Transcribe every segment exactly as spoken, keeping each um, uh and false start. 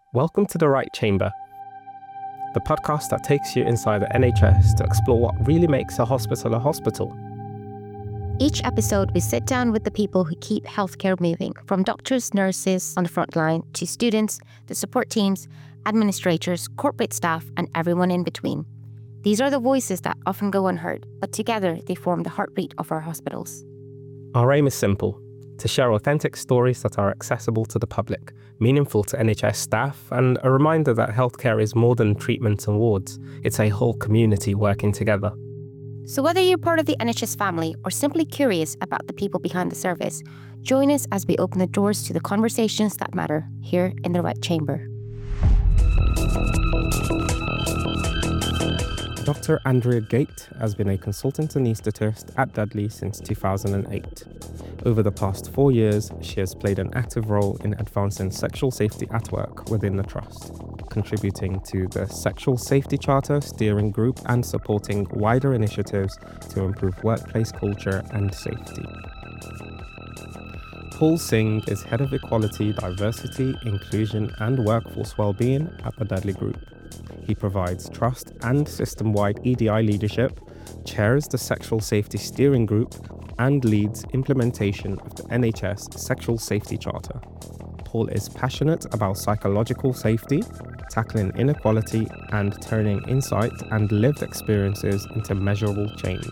Welcome to The Right Chamber, the podcast that takes you inside the N H S to explore what really makes a hospital a hospital. Each episode, we sit down with the people who keep healthcare moving, from doctors, nurses on the front line, to students, the support teams, administrators, corporate staff, and everyone in between. These are the voices that often go unheard, but together they form the heartbeat of our hospitals. Our aim is simple: to share authentic stories that are accessible to the public, meaningful to N H S staff, and a reminder that healthcare is more than treatments and wards. It's a whole community working together. So whether you're part of the N H S family or simply curious about the people behind the service, join us as we open the doors to the conversations that matter here in The Right Chamber. Doctor Andrea Gate has been a consultant anaesthetist at Dudley since two thousand eight. Over the past four years, she has played an active role in advancing sexual safety at work within the Trust, contributing to the Sexual Safety Charter steering group and supporting wider initiatives to improve workplace culture and safety. Paul Singh is Head of Equality, Diversity, Inclusion and Workforce Wellbeing at the Dudley Group. He provides trust and system-wide E D I leadership, chairs the Sexual Safety Steering Group, and leads implementation of the N H S Sexual Safety Charter. Paul is passionate about psychological safety, tackling inequality, and turning insight and lived experiences into measurable change.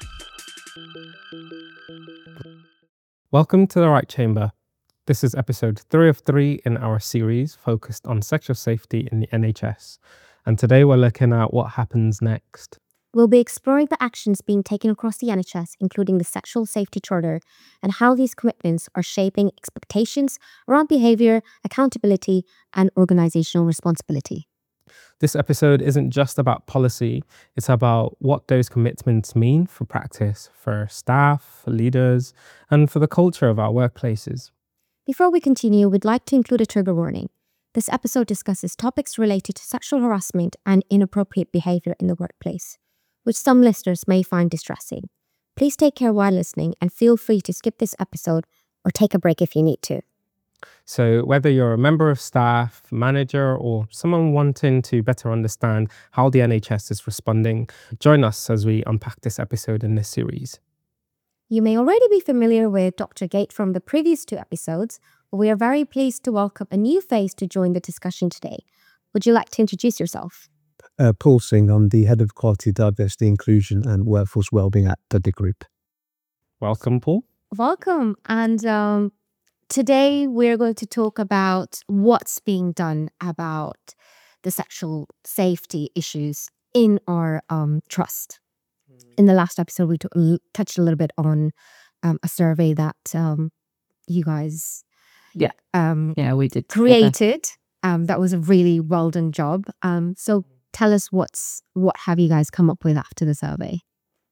Welcome to The Right Chamber. This is episode three of three in our series focused on sexual safety in the N H S. And today we're looking at what happens next. We'll be exploring the actions being taken across the N H S, including the Sexual Safety Charter, and how these commitments are shaping expectations around behaviour, accountability, and organisational responsibility. This episode isn't just about policy, it's about what those commitments mean for practice, for staff, for leaders, and for the culture of our workplaces. Before we continue, we'd like to include a trigger warning. This episode discusses topics related to sexual harassment and inappropriate behaviour in the workplace, which some listeners may find distressing. Please take care while listening and feel free to skip this episode or take a break if you need to. So whether you're a member of staff, manager, or someone wanting to better understand how the N H S is responding, join us as we unpack this episode in this series. You may already be familiar with Doctor Gate from the previous two episodes, but we are very pleased to welcome a new face to join the discussion today. Would you like to introduce yourself? Uh, Paul Singh, I'm the Head of Equality, Diversity, Inclusion and Workforce Wellbeing at Dudley Group. Welcome, Paul. Welcome. And um, today we're going to talk about what's being done about the sexual safety issues in our um, trust. In the last episode, we t- touched a little bit on um, a survey that um, you guys Yeah. um, Yeah, we did. created. Um, that was a really well done job. Um, so tell us what's what have you guys come up with after the survey?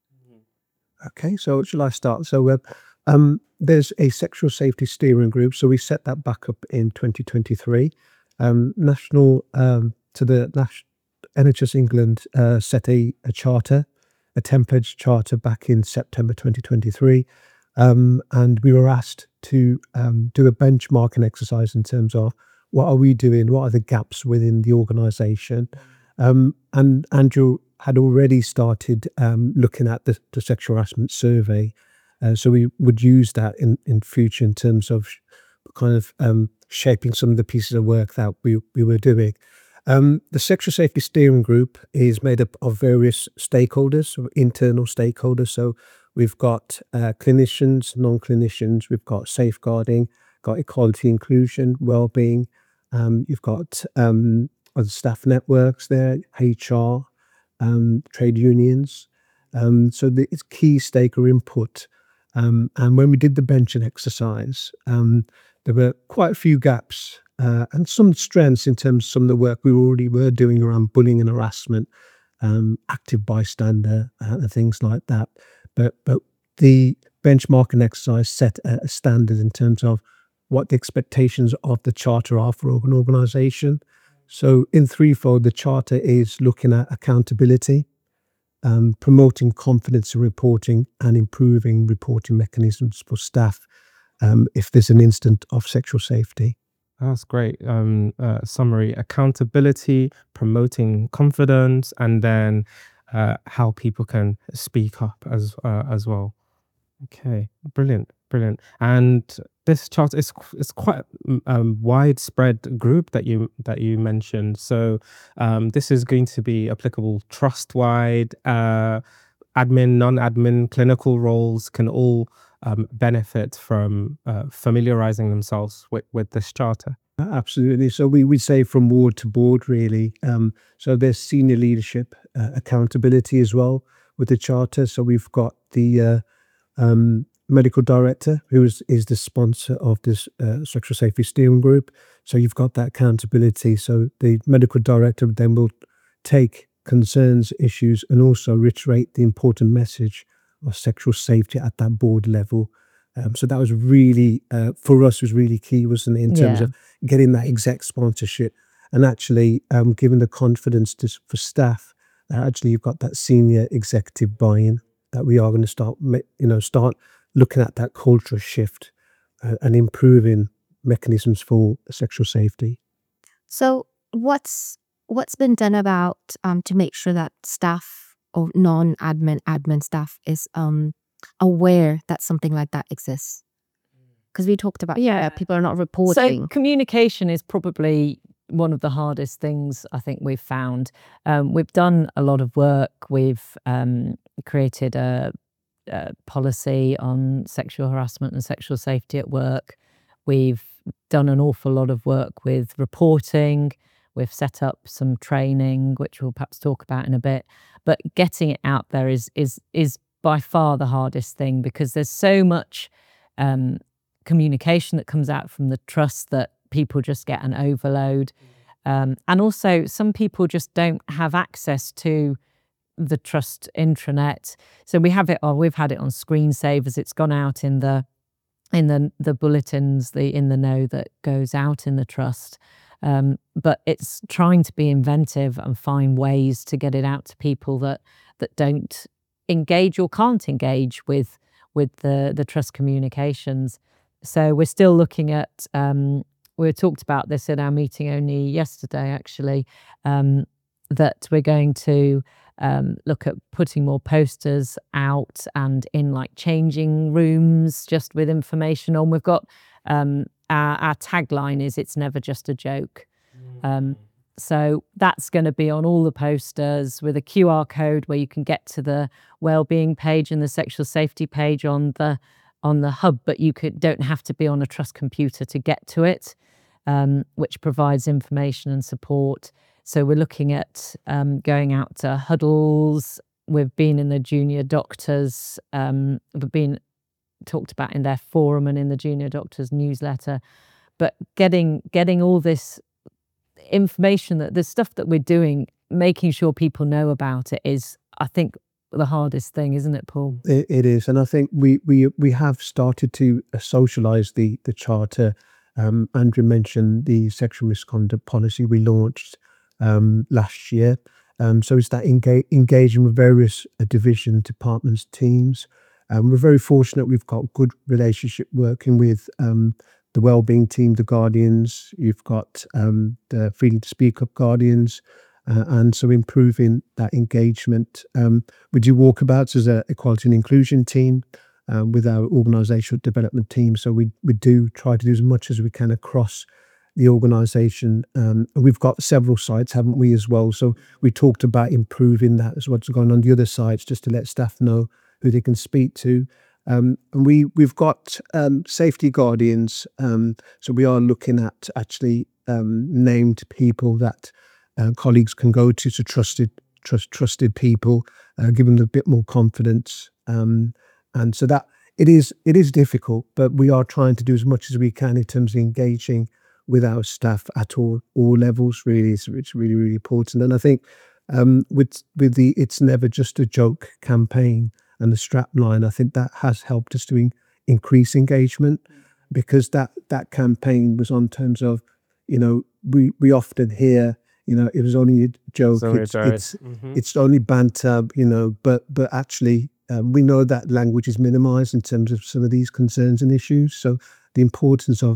Okay, so shall I start? So uh, um, there's a sexual safety steering group. So we set that back up in twenty twenty-three. Um, national um, to the Nas- N H S England uh, set a, a charter, a template charter back in September twenty twenty-three. Um, and we were asked to um, do a benchmarking exercise in terms of what are we doing, what are the gaps within the organisation. Um, and Andrew had already started um, looking at the, the sexual harassment survey. Uh, so we would use that in, in future in terms of sh- kind of um, shaping some of the pieces of work that we, we were doing. Um, the Sexual Safety Steering Group is made up of various stakeholders, internal stakeholders. So we've got uh, clinicians, non-clinicians, we've got safeguarding, got equality, inclusion, wellbeing. Um, you've got um, other staff networks there, H R, um, trade unions. Um, so the, it's key stakeholder input. Um, and when we did the benching exercise, um, there were quite a few gaps uh, and some strengths in terms of some of the work we already were doing around bullying and harassment, um, active bystander uh, and things like that. But but the benchmarking exercise set a, a standard in terms of what the expectations of the charter are for an organisation. So in threefold, the charter is looking at accountability, um, promoting confidence in reporting and improving reporting mechanisms for staff um, if there's an incident of sexual safety. That's great. Um, uh, summary: accountability, promoting confidence, and then uh, how people can speak up as uh, as well. Okay, brilliant, brilliant. And this chart is qu- is quite mm, um, widespread group that you that you mentioned. So um, this is going to be applicable trust wide. Uh, admin, non-admin, clinical roles can all um, benefit from uh, familiarizing themselves with with this charter. Uh, Absolutely. So we we say from ward to board, really. Um, so there's senior leadership uh, accountability as well with the charter. So we've got the uh, um, medical director, who is, is the sponsor of this uh, sexual safety steering group. So you've got that accountability. So the medical director then will take concerns, issues, and also reiterate the important message of sexual safety at that board level. Um, so that was really, uh, for us, was really key, wasn't it, in terms Yeah. of getting that exec sponsorship and actually um, giving the confidence to, for staff that actually you've got that senior executive buy-in, that we are going to start, ma- you know, start looking at that cultural shift uh, and improving mechanisms for sexual safety. So what's what's been done about um, to make sure that staff or non-admin admin staff is um, aware that something like that exists? Because we talked about Yeah. uh, people are not So reporting. communication is probably one of the hardest things I think we've found. Um, we've done a lot of work. We've um, created a, a policy on sexual harassment and sexual safety at work. We've done an awful lot of work with reporting. We've set up some training, which we'll perhaps talk about in a bit. But getting it out there is is is by far the hardest thing, because there's so much um, communication that comes out from the trust that people just get an overload. Um, and also, some people just don't have access to the trust intranet. So we have it on, we've had it on screensavers. It's gone out in the in the the bulletins, the in the know that goes out in the trust. Um, but it's trying to be inventive and find ways to get it out to people that that don't engage or can't engage with with the the trust communications. So we're still looking at. Um, we talked about this in our meeting only yesterday, actually, um, that we're going to um, look at putting more posters out and in like changing rooms, just with information on. We've got um, our, our tagline is "It's never just a joke." Um, so that's going to be on all the posters with a Q R code where you can get to the wellbeing page and the sexual safety page on the on the hub, but you could don't have to be on a trust computer to get to it, um, which provides information and support. So we're looking at um, going out to huddles. We've been in the junior doctors. Um, we've been talked about in their forum and in the junior doctors newsletter. But getting getting all this information, that the stuff that we're doing, making sure people know about it is, I think, the hardest thing, isn't it, Paul? It, it is, and I think we we we have started to uh, socialise the the charter. Um, Andrew mentioned the sexual misconduct policy we launched um, last year. Um, so it's that engage, engaging with various uh, division departments, teams. Um, we're very fortunate we've got good relationship working with um, the wellbeing team, the Guardians. You've got um, the Freedom to Speak Up Guardians. Uh, and so improving that engagement. Um, we do walkabouts as an equality and inclusion team um, with our organisational development team. So we we do try to do as much as we can across the organisation. Um, and we've got several sites, haven't we, as well? So we talked about improving that as what's going on the other sites, just to let staff know who they can speak to. Um, and we, we've got um, safety guardians. Um, so we are looking at actually um, named people that Uh, colleagues can go to, to trusted, trust, trusted people, uh, give them a bit more confidence, um, and so that it is it is difficult, but we are trying to do as much as we can in terms of engaging with our staff at all all levels. Really, it's, it's really really important, and I think um, with with the "It's Never Just a Joke" campaign and the strap line, I think that has helped us to in, increase engagement, because that that campaign was on terms of, you know, we we often hear, you know, it was only a joke. So It's it's it's hmm it's only banter, you know. But but actually, um, we know that language is minimised in terms of some of these concerns and issues. So the importance of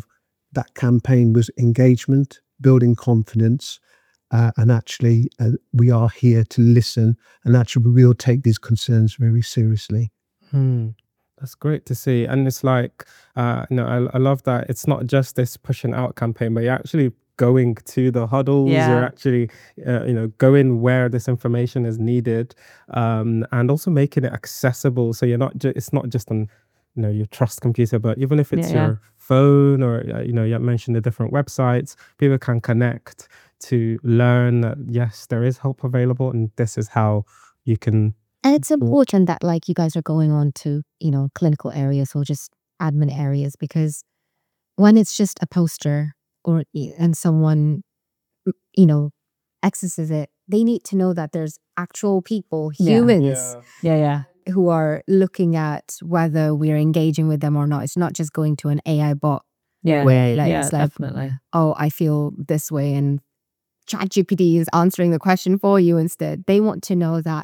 that campaign was engagement, building confidence, uh, and actually uh, we are here to listen, and actually we will take these concerns very seriously. Hmm. That's great to see. And it's like, uh, you know, I, I love that it's not just this pushing out campaign, but you're actually going to the huddles, you're Yeah. actually, uh, you know, going where this information is needed, um, and also making it accessible. So you're not, ju- it's not just on, you know, your trust computer, but even if Yeah, it's yeah. your phone or, uh, you know, you mentioned the different websites, people can connect to learn that, yes, there is help available and this is how you can. And it's important that like you guys are going on to, you know, clinical areas or just admin areas, because when it's just a poster or y- and someone, m- you know, accesses it, they need to know that there's actual people, Yeah. humans, Yeah, yeah. who are looking at whether we're engaging with them or not. It's not just going to an A I bot Yeah. where like, Yeah, it's like, definitely. oh, I feel this way, and ChatGPT is answering the question for you instead. They want to know that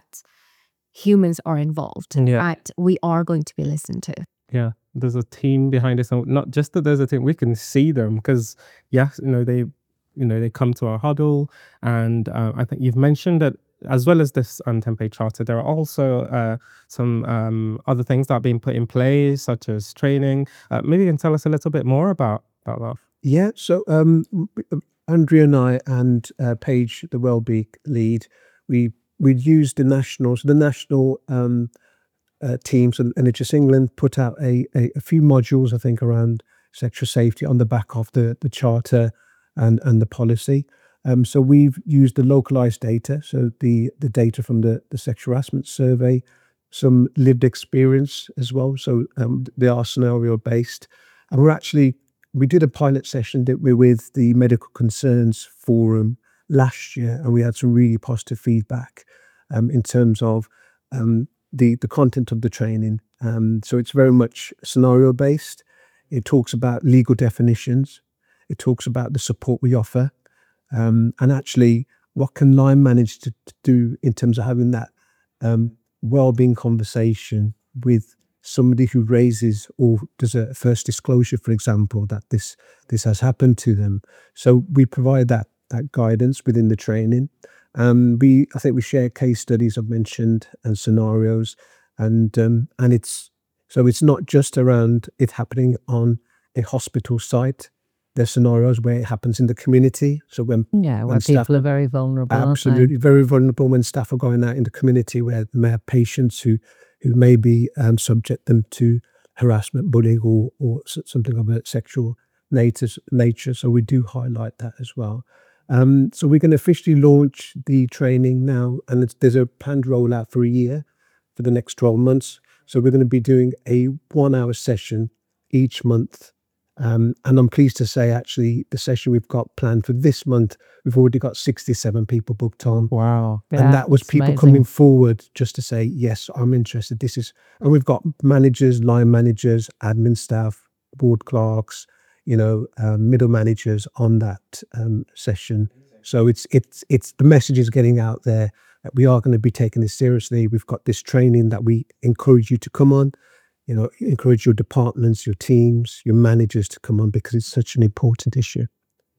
humans are involved, Yeah. and we are going to be listened to. Yeah, there's a team behind this, and not just that there's a team, we can see them because, yes, you know, they, you know, they come to our huddle, and uh, I think you've mentioned that as well as this um, Tempe Charter, there are also uh, some um, other things that are being put in place, such as training. Uh, maybe you can tell us a little bit more about, about that. Yeah, so um, m- m- Andrea and I and uh, Paige, the Wellbeing lead, we we used the national, so the national um, uh, teams and N H S England put out a, a a few modules, I think, around sexual safety on the back of the the charter and and the policy. Um, so we've used the localized data, so the the data from the the sexual harassment survey, some lived experience as well. So um, they are scenario based, and we're actually we did a pilot session that we with the Medical Concerns Forum last year, and we had some really positive feedback um, in terms of um, the the content of the training. Um, so it's very much scenario based. It talks about legal definitions. It talks about the support we offer, um, and actually what can Lyme manage to, to do in terms of having that um, well-being conversation with somebody who raises or does a first disclosure, for example, that this this has happened to them. So we provide that that guidance within the training. Um, we I think we share case studies I've mentioned and scenarios, and um, and it's so it's not just around it happening on a hospital site. There's scenarios where it happens in the community. So when Yeah, where when staff people are very vulnerable, aren't they? absolutely very vulnerable, when staff are going out in the community where they may have patients who who maybe um, subject them to harassment, bullying, or or s- something of a sexual nature. Nature. So we do highlight that as well. Um, so we're going to officially launch the training now, and it's, there's a planned rollout for a year for the next twelve months. So we're going to be doing a one-hour session each month. Um, and I'm pleased to say, actually, the session we've got planned for this month, we've already got sixty-seven people booked on. Wow. Yeah, And that was it's people amazing. coming forward just to say, yes, I'm interested. This is, and we've got managers, line managers, admin staff, board clerks, you know, um, middle managers on that um, session. So it's, it's, it's, the message is getting out there that we are going to be taking this seriously. We've got this training that we encourage you to come on, you know, encourage your departments, your teams, your managers to come on, because it's such an important issue.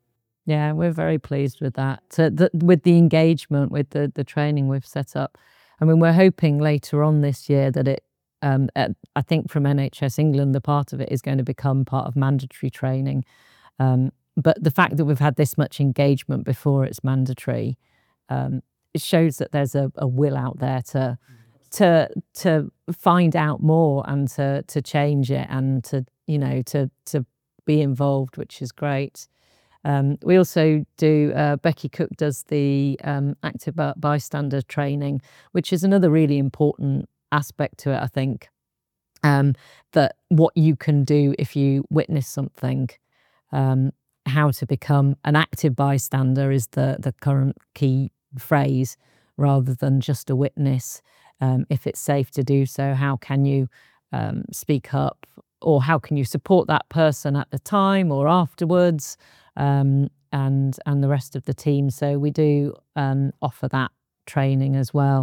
Yeah, we're very pleased with that. So the, with the engagement, with the the training we've set up. I mean, we're hoping later on this year that it, um, uh, I think from N H S England, the part of it is going to become part of mandatory training. Um, but the fact that we've had this much engagement before it's mandatory, um, it shows that there's a, a will out there to to to find out more and to to change it and to you know to to be involved, which is great. Um, we also do, uh, Becky Cook does the um, active by- bystander training, which is another really important aspect to it, I think, um, that what you can do if you witness something, um, how to become an active bystander is the, the current key phrase, rather than just a witness. Um, if it's safe to do so, how can you um, speak up, or how can you support that person at the time or afterwards? Um, and and the rest of the team. So we do um, offer that training as well.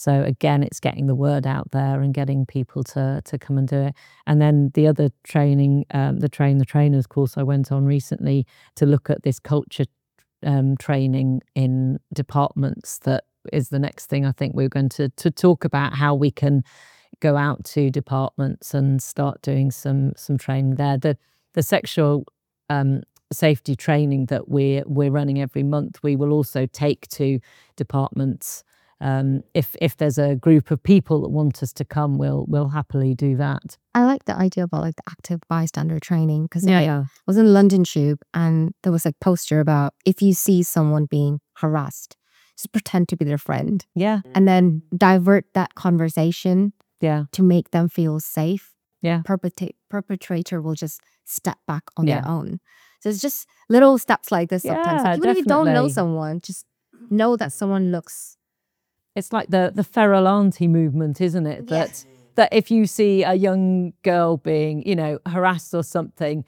So again, it's getting the word out there and getting people to to come and do it. And then the other training, um, the train the trainers course I went on recently to look at this culture um, training in departments. That is the next thing I think we're going to to talk about, how we can go out to departments and start doing some some training there. The the sexual um, safety training that we're we're running every month, we will also take to departments. Um, if if there's a group of people that want us to come, we'll we'll happily do that. I like the idea about like the active bystander training, because Yeah, I yeah, was in London Tube and there was a poster about if you see someone being harassed, just pretend to be their friend yeah, and then divert that conversation yeah, to make them feel safe. yeah, Perpetrate perpetrator will just step back on Yeah. their own. So it's just little steps like this sometimes. Yeah, Like, even if you don't know definitely. someone, just know that someone looks. It's like the the feral auntie movement, isn't it? Yeah. That that if you see a young girl being, you know, harassed or something,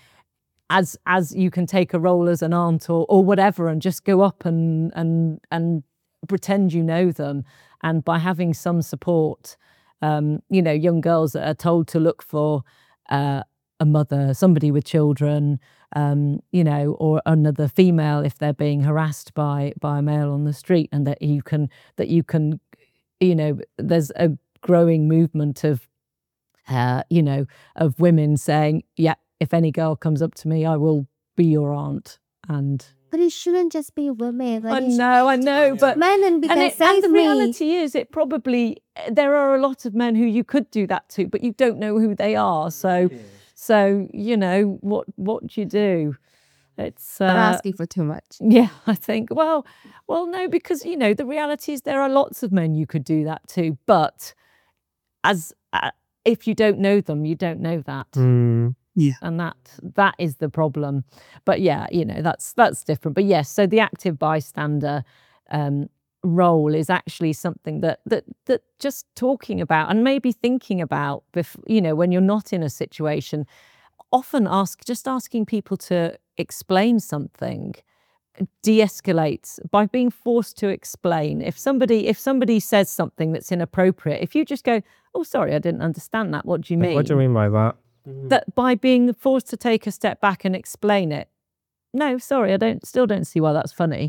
as as you can take a role as an aunt or or whatever, and just go up and and and pretend you know them. And by having some support, um, you know, young girls that are told to look for uh, a mother, somebody with children, um, you know, or another female if they're being harassed by by a male on the street, and that you can that you can, you know, there's a growing movement of, uh, you know, of women saying, yeah, if any girl comes up to me, I will be your aunt. And But it shouldn't just be women. Like, I it should know, I know, but men and be and, like, it, and save the me. reality is, it probably there are a lot of men who you could do that to, but you don't know who they are. So, so you know what what do you do? It's uh, They're asking for too much. yeah, I think. Well, well, no, because you know the reality is there are lots of men you could do that to, but as uh, if you don't know them, you don't know that. Mm. And that that is the problem. But yeah, you know, that's that's different. But yes, so the active bystander um, role is actually something that that that just talking about and maybe thinking about, bef- you know, when you're not in a situation, often ask just asking people to explain something de-escalates by being forced to explain. If somebody if somebody says something that's inappropriate, if you just go, "Oh, sorry, I didn't understand that. What do you mean?" What do you mean by that? That by being forced to take a step back and explain it. No, sorry, I don't still don't see why that's funny.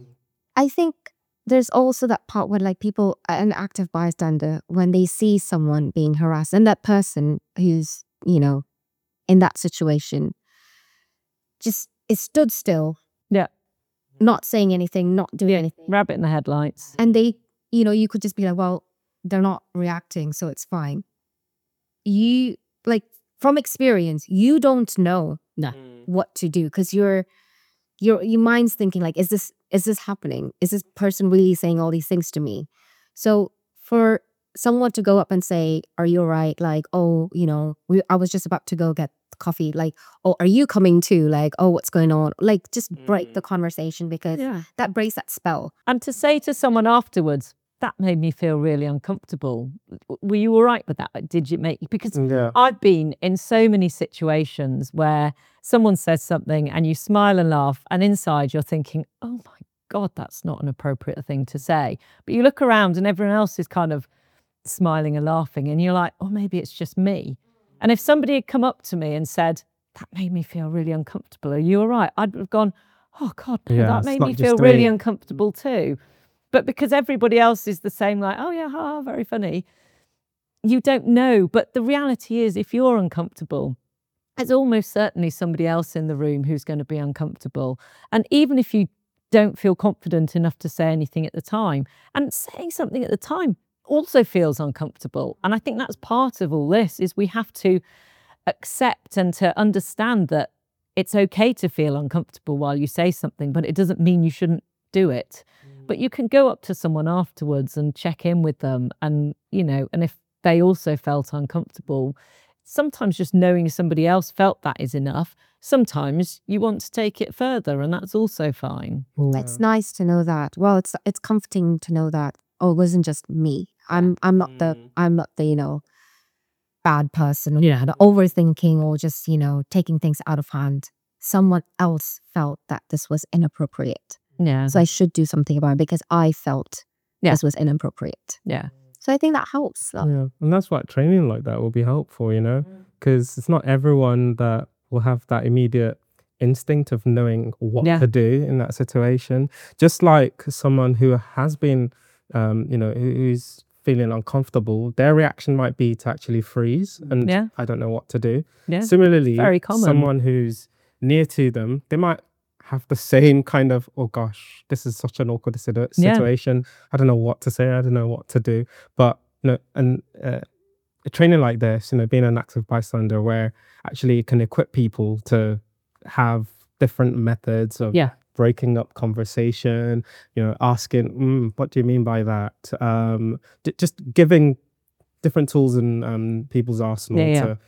I think there's also that part where like people, an active bystander, when they see someone being harassed and that person who's, you know, in that situation, just is stood still, Yeah. not saying anything, not doing anything. Rabbit in the headlights. And they, you know, you could just be like, well, they're not reacting, so it's fine. You, like, from experience, you don't know what to do because your your your mind's thinking like, is this is this happening? Is this person really saying all these things to me? So for someone to go up and say, "Are you all right?" Like, "Oh, you know, we, I was just about to go get coffee." Like, "Oh, are you coming too?" Like, "Oh, what's going on?" Like, just break the conversation because Yeah. that breaks that spell. And to say to someone afterwards, that made me feel really uncomfortable. Were you all right with that? Did you make because Yeah. I've been in so many situations where someone says something and you smile and laugh, and inside you're thinking, "Oh my God, that's not an appropriate thing to say." But you look around and everyone else is kind of smiling and laughing, and you're like, "Oh, maybe it's just me." And if somebody had come up to me and said, "That made me feel really uncomfortable. Are you all right?" I'd have gone, "Oh God, no, Yeah, that it's made not me just feel really me." uncomfortable too." But because everybody else is the same, like, "Oh yeah, ha, very funny," you don't know. But the reality is, if you're uncomfortable, there's almost certainly somebody else in the room who's going to be uncomfortable. And even if you don't feel confident enough to say anything at the time, and saying something at the time also feels uncomfortable. And I think that's part of all this, is we have to accept and to understand that it's okay to feel uncomfortable while you say something, but it doesn't mean you shouldn't do it. But you can go up to someone afterwards and check in with them, and, you know, and if they also felt uncomfortable, sometimes just knowing somebody else felt that is enough. Sometimes you want to take it further, and that's also fine. It's nice to know that. Well, it's it's comforting to know that, oh, it wasn't just me. I'm I'm not the I'm not the, you know, bad person, you know, the overthinking or just, you know, taking things out of hand. Someone else felt that this was inappropriate. Yeah. So I should do something about it because I felt Yeah. this was inappropriate. Yeah. So I think that helps. Like, Yeah, and that's why training like that will be helpful, you know, because it's not everyone that will have that immediate instinct of knowing what Yeah. to do in that situation. Just like someone who has been, um, you know, who- who's feeling uncomfortable, their reaction might be to actually freeze and Yeah. I don't know what to do. Yeah. Similarly, very common. someone who's near to them, they might have the same kind of, oh gosh, this is such an awkward situ- Yeah. situation. I don't know what to say. I don't know what to do. But you know, and uh, a training like this, you know, being an active bystander, where actually it can equip people to have different methods of Yeah. breaking up conversation. You know, asking, mm, what do you mean by that? Um, j- just giving different tools in um, people's arsenal Yeah, yeah. to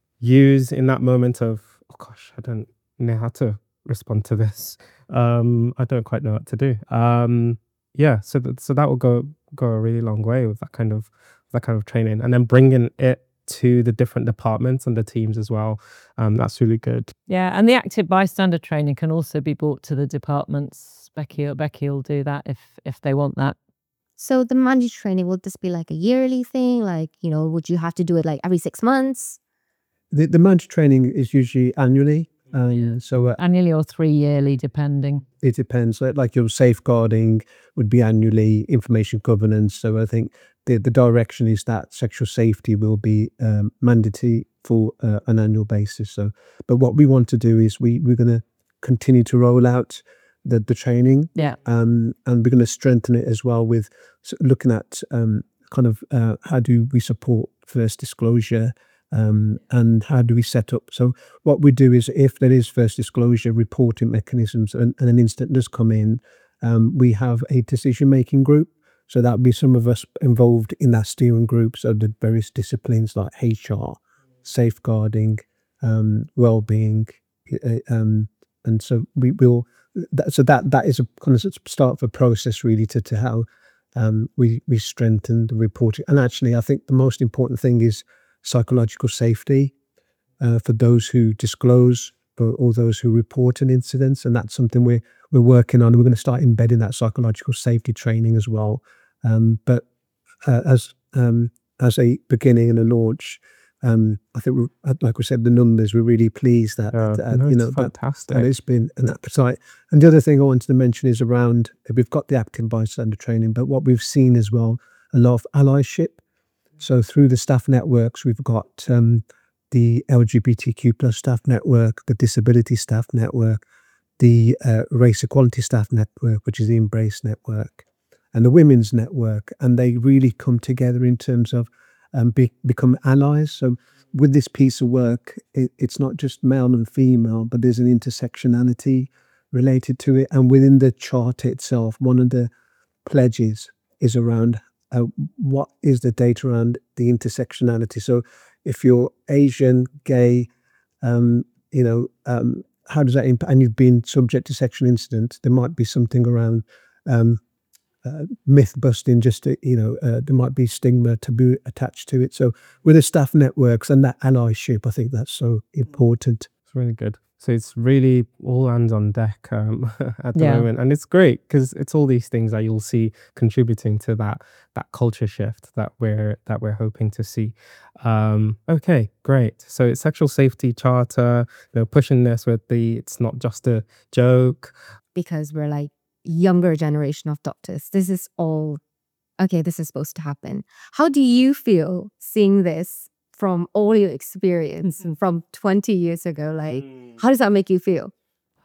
use in that moment of, oh gosh, I don't know how to respond to this. Um, I don't quite know what to do. Um, yeah, so that so that will go go a really long way with that kind of that kind of training, and then bringing it to the different departments and the teams as well. Um, that's really good. Yeah, and the active bystander training can also be brought to the departments. Becky, Becky will do that if if they want that. so the mandatory training, will this be like a yearly thing? Like, you know, would you have to do it like every six months? The, the mandatory training is usually annually. Uh, so uh, Annually or three yearly, depending. it depends. Like, like your safeguarding would be annually, information governance. So I think the, the direction is that sexual safety will be um, mandatory for uh, an annual basis. So, but what we want to do is we we're going to continue to roll out the the training, Yeah. um, and we're going to strengthen it as well with s- looking at um, kind of uh, how do we support first disclosure. Um, and how do we set up? So what we do is, if there is first disclosure reporting mechanisms and, and an incident does come in, um, we have a decision-making group. So that would be some of us involved in that steering group. So the various disciplines like H R, safeguarding, um, well-being, uh, um, and so we will. That, so that that is a kind of start of a process really to to how um, we we strengthen the reporting. And actually, I think the most important thing is psychological safety uh, for those who disclose, for all those who report an incident, and that's something we're we're working on. We're going to start embedding that psychological safety training as well. Um, but uh, as um, as a beginning and a launch, um, I think, we're, like we said, the numbers. We're really pleased that, Uh, that no, you it's know that, fantastic. that it's been an appetite. And the other thing I wanted to mention is around, we've got the active bystander training, but what we've seen as well, a lot of allyship. So through the staff networks, we've got um, the L G B T Q plus staff network, the disability staff network, the uh, race equality staff network, which is the Embrace network, and the women's network. And they really come together in terms of um, be, become allies. So with this piece of work, it, it's not just male and female, but there's an intersectionality related to it. And within the charter itself, one of the pledges is around uh, what is the data around the intersectionality. So if you're Asian, gay, um, you know, um, how does that impact? And you've been subject to sexual incident, there might be something around um, uh, myth busting, just to, you know, uh, there might be stigma, taboo attached to it. So with the staff networks and that allyship, I think that's so important. It's really good. So it's really all hands on deck um, at the Yeah. moment, and it's great because it's all these things that you'll see contributing to that that culture shift that we're that we're hoping to see. Um, okay, great. So it's sexual safety charter, you know, pushing this with the it's not just a joke. Because we're like younger generation of doctors. This is all, okay, this is supposed to happen. How do you feel seeing this from all your experience from twenty years ago? Like, how does that make you feel?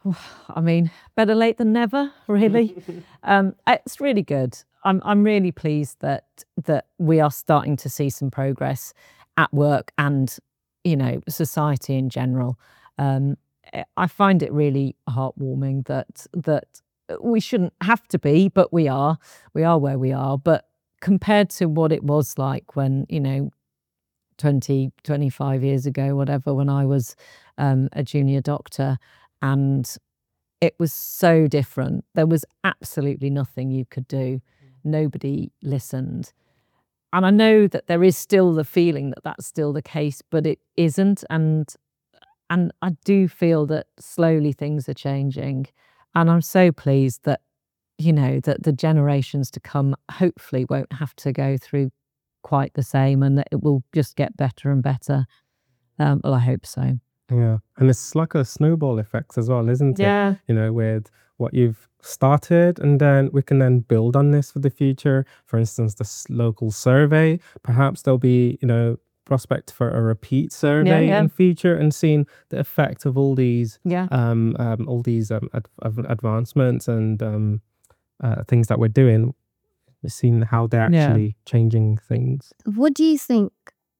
I mean, better late than never, really. um, it's really good. I'm I'm really pleased that that we are starting to see some progress at work and, you know, society in general. Um, I- I find it really heartwarming that that we shouldn't have to be, but we are. We are where we are. But compared to what it was like when, you know, twenty, twenty-five years ago, whatever, when I was um, a junior doctor, and it was so different. There was absolutely nothing you could do. Nobody listened. And I know that there is still the feeling that that's still the case, but it isn't. And and I do feel that slowly things are changing. And I'm so pleased that, you know, that the generations to come hopefully won't have to go through quite the same and that it will just get better and better. Um, well, I hope so. Yeah. And it's like a snowball effect as well, isn't it? You know, with what you've started, and then we can then build on this for the future. For instance, this local survey, perhaps there'll be, you know, prospect for a repeat survey yeah. in future, and seeing the effect of all these Yeah. um, um all these um ad- av- advancements and um uh, things that we're doing, seeing how they're Yeah. actually changing things. What do you think,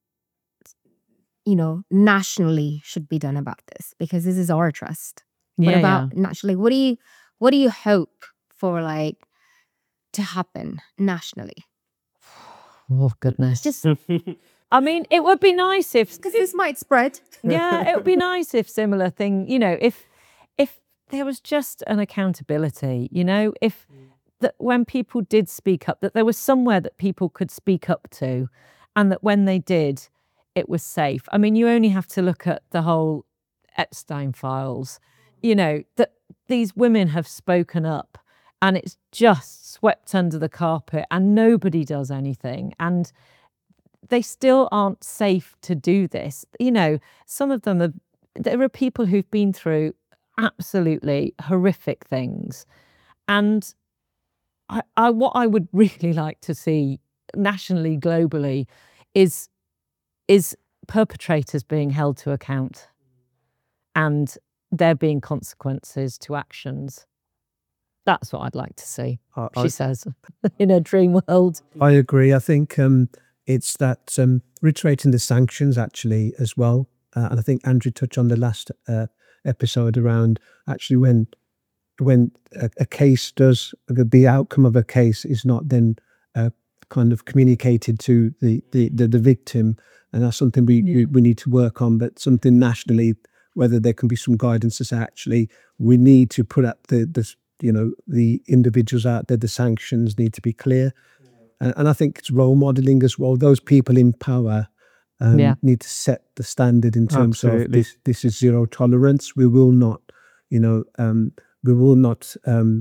you know, nationally should be done about this? Because this is our trust. What Yeah, about nationally? What do you what do you hope for, like, to happen nationally? Oh, goodness. Just I mean, it would be nice if because this might spread. yeah, it would be nice if similar thing, you know, if if there was just an accountability, you know, if that when people did speak up, that there was somewhere that people could speak up to, and that when they did, it was safe. I mean, you only have to look at the whole Epstein files, you know, that these women have spoken up and it's just swept under the carpet and nobody does anything. And they still aren't safe to do this. You know, some of them are, there are people who've been through absolutely horrific things. And I, I what I would really like to see nationally, globally, is is perpetrators being held to account and there being consequences to actions. That's what I'd like to see, I, she I, says, in a dream world. I agree. I think um, it's that um, reiterating the sanctions actually as well. Uh, and I think Andrew touched on the last uh, episode around actually when when a, a case does, the, the outcome of a case is not then uh, kind of communicated to the, the, the, the victim. And that's something we, Yeah. we we need to work on, but something nationally, whether there can be some guidance to say, actually, we need to put up the, the you know, the individuals out there, the sanctions need to be clear. And, and I think it's role modeling as well. Those people in power um, Yeah. need to set the standard in terms of Absolutely. this, this is zero tolerance. We will not, you know, um, we will not, um,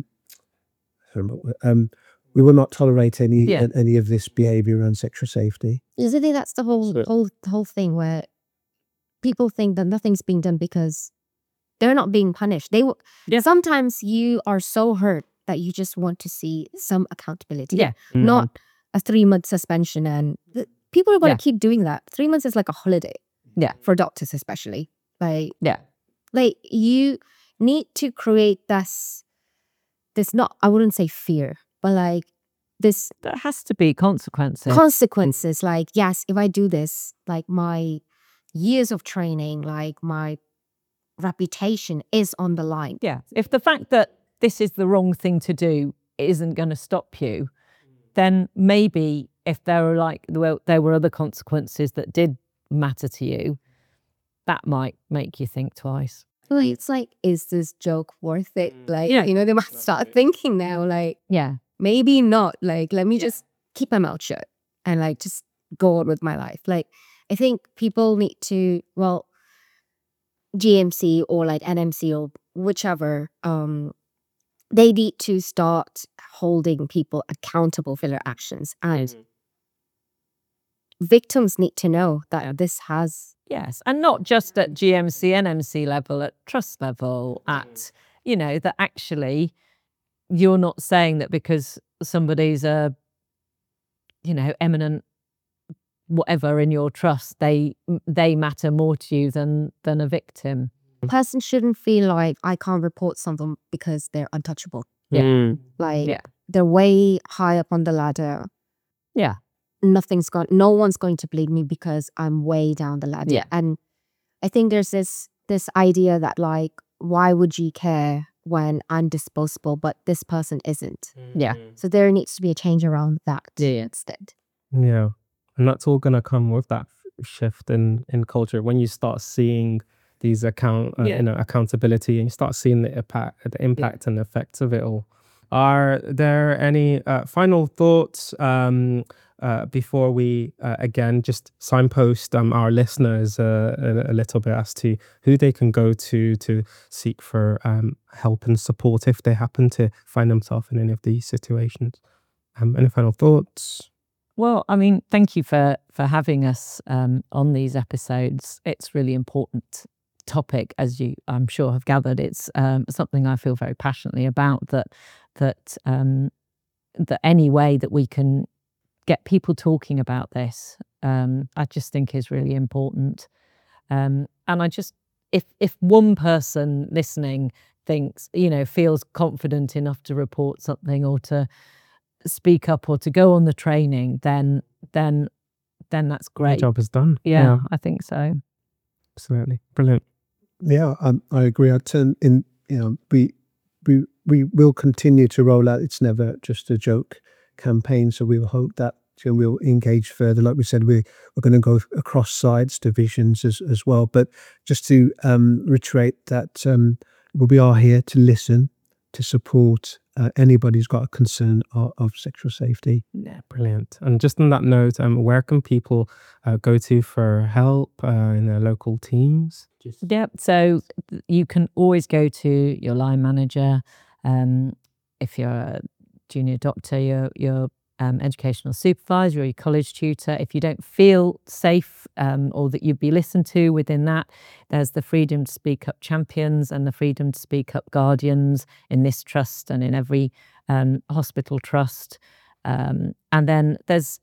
um, we will not tolerate any Yeah. any of this behavior around sexual safety. Because I think that's the whole Sure. whole whole thing where people think that nothing's being done because they're not being punished. They w- Yeah. sometimes you are so hurt that you just want to see some accountability. Yeah. Not a three month suspension, and th- people are going Yeah. to keep doing that. Three months is like a holiday. Yeah. For doctors especially, like Yeah. like you need to create this this not, I wouldn't say fear, but like this There has to be consequences. consequences. Like, yes, if I do this, like my years of training, like my reputation is on the line. Yeah. If the fact that this is the wrong thing to do isn't going to stop you, then maybe if there were like well, there were other consequences that did matter to you, that might make you think twice. Well, it's like, is this joke worth it? Like, Yeah. you know, they might start thinking now, like, Yeah. maybe not. Like, let me just keep my mouth shut and like just go on with my life. Like, I think people need to, well, G M C or like N M C or whichever, um, they need to start holding people accountable for their actions. And victims need to know that this has, Yes. And not just at G M C, N M C level, at trust level, at, you know, that actually you're not saying that because somebody's a, you know, eminent whatever in your trust, they they matter more to you than than a victim. person shouldn't feel like I can't report something because they're untouchable. Yeah. Like Yeah. they're way high up on the ladder. Yeah. Nothing's going, no one's going to believe me because I'm way down the ladder. Yeah. And I think there's this this idea that like, why would you care when I'm disposable, but this person isn't? Yeah. So there needs to be a change around that Yeah. instead. Yeah. And that's all going to come with that f- shift in, in culture. When you start seeing these account, uh, Yeah. you know, accountability, and you start seeing the impact, the impact and effects of it all. Are there any uh, final thoughts um, uh, before we uh, again just signpost um, our listeners uh, a, a little bit as to who they can go to to seek for um, help and support if they happen to find themselves in any of these situations? Um, any final thoughts? Well, I mean, thank you for for having us um, on these episodes. It's really important topic, as you, I'm sure, have gathered. It's um, something I feel very passionately about. That that um, that any way that we can get people talking about this, um, I just think is really important. Um, and I just, if if one person listening thinks, you know, feels confident enough to report something or to speak up or to go on the training, then then then that's The great. job is done. Yeah, I think so. Absolutely. Brilliant. Yeah, um, I agree. I turn in, you know, we we we will continue to roll out. It's never just a joke campaign, so we'll hope that, you know, we'll engage further. Like we said, we we're going to go across sides, divisions as as well. But just to um, reiterate that um, we are here to listen, to support uh, anybody who's got a concern of, of sexual safety. Yeah, brilliant. And just on that note, um, where can people uh, go to for help uh, in their local teams? Just... Yep. So th- you can always go to your line manager. Um, if you're a junior doctor, your your um, educational supervisor or your college tutor. If you don't feel safe um, or that you'd be listened to within that, there's the Freedom to Speak Up Champions and the Freedom to Speak Up Guardians in this trust and in every um, hospital trust. Um, and then there's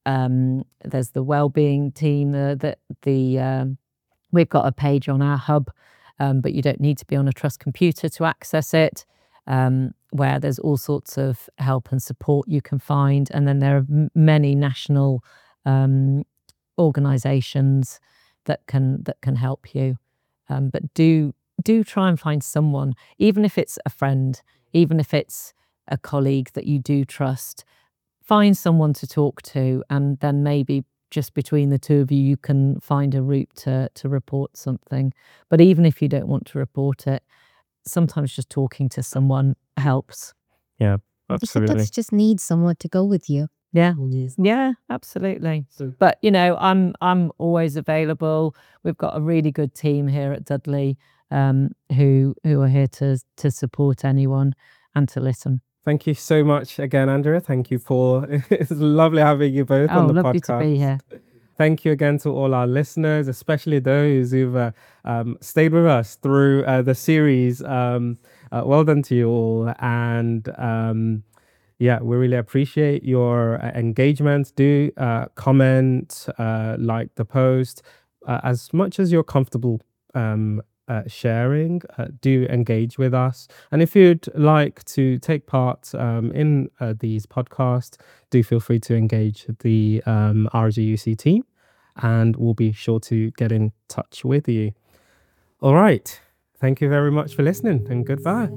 um, there's the wellbeing team. The the, the um, we've got a page on our hub, um, but you don't need to be on a trust computer to access it. Um, where there's all sorts of help and support you can find. And then there are m- many national um, organisations that can that can help you. Um, but do do try and find someone, even if it's a friend, even if it's a colleague that you do trust, find someone to talk to, and then maybe just between the two of you, you can find a route to to report something. But even if you don't want to report it, sometimes just talking to someone helps. Yeah, You absolutely. sometimes just need someone to go with you. Yeah, yeah, absolutely. But you know, I'm I'm always available. We've got a really good team here at Dudley um, who who are here to to support anyone and to listen. Thank you so much again, Andrea. Thank you for it's lovely having you both Oh, on the lovely podcast. to be here. Thank you again to all our listeners, especially those who've uh, um, stayed with us through uh, the series. Um, uh, well done to you all. And um, yeah, we really appreciate your uh, engagement. Do uh, comment, uh, like the post, uh, as much as you're comfortable um, uh, sharing. Uh, do engage with us. And if you'd like to take part um, in uh, these podcasts, do feel free to engage the um, R G U C team, and we'll be sure to get in touch with you. All right. Thank you very much for listening, and goodbye.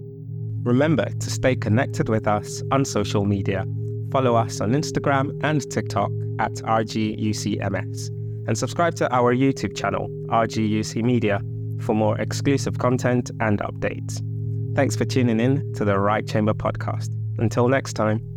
Remember to stay connected with us on social media. Follow us on Instagram and TikTok at R G U C M S, and subscribe to our YouTube channel, R G U C Media, for more exclusive content and updates. Thanks for tuning in to the Right Chamber podcast. Until next time.